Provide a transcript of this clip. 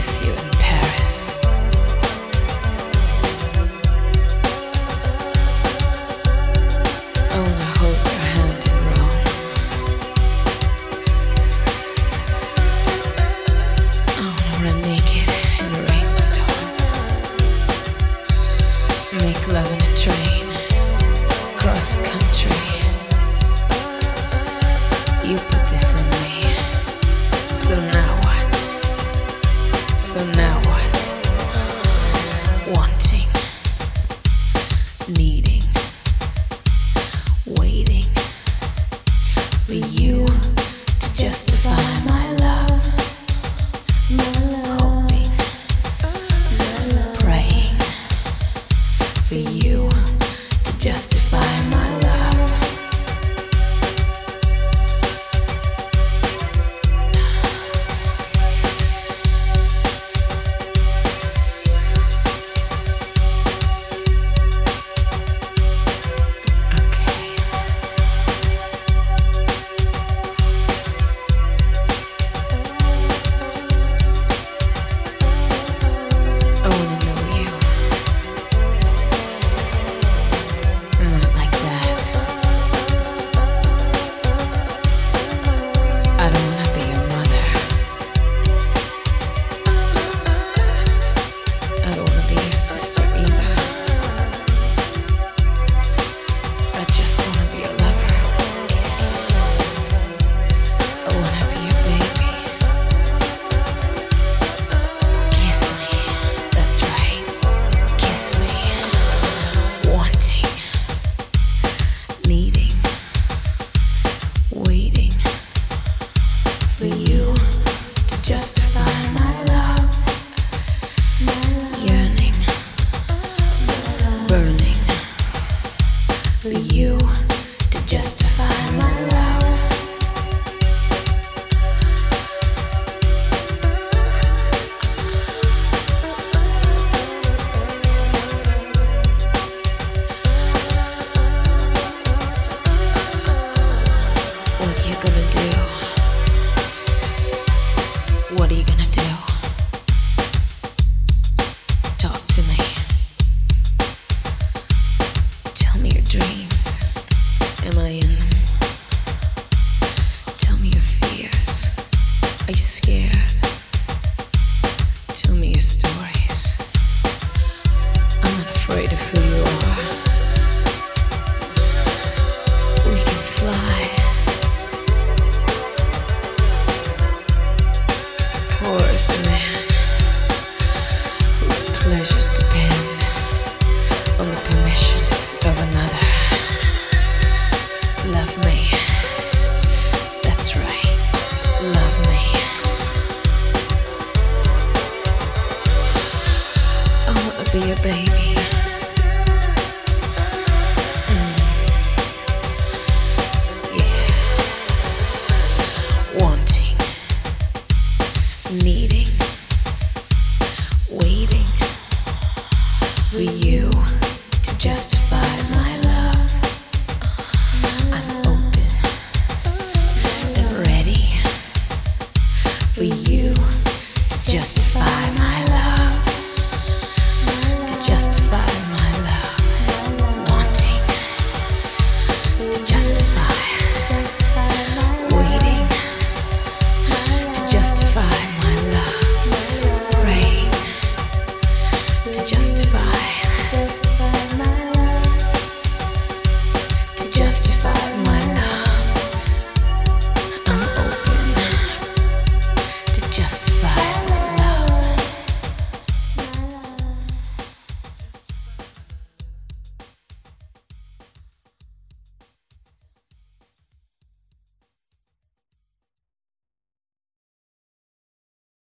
kiss you in Paris. I wanna hold your hand in Rome. I wanna run naked in a rainstorm. Make love in a train, cross country. You put this in me. So now what? So now what? Wanting, needing, waiting for you to justify my love. Hoping, praying for you to justify my love. Waiting for you to justify my love. Yearning, burning for you to justify my love. What are you gonna do? What are you gonna do? Talk to me. Tell me your dreams. Am I in them? Tell me your fears. Are you scared? Tell me your stories. I'm not afraid of who you are. We can fly. Poor is the man whose pleasures depend on the permission of another. Love me. That's right. Love me. I wanna be a baby. Yeah. Wanting, needing, waiting for you to justify my love. I'm open and ready for you to justify my love.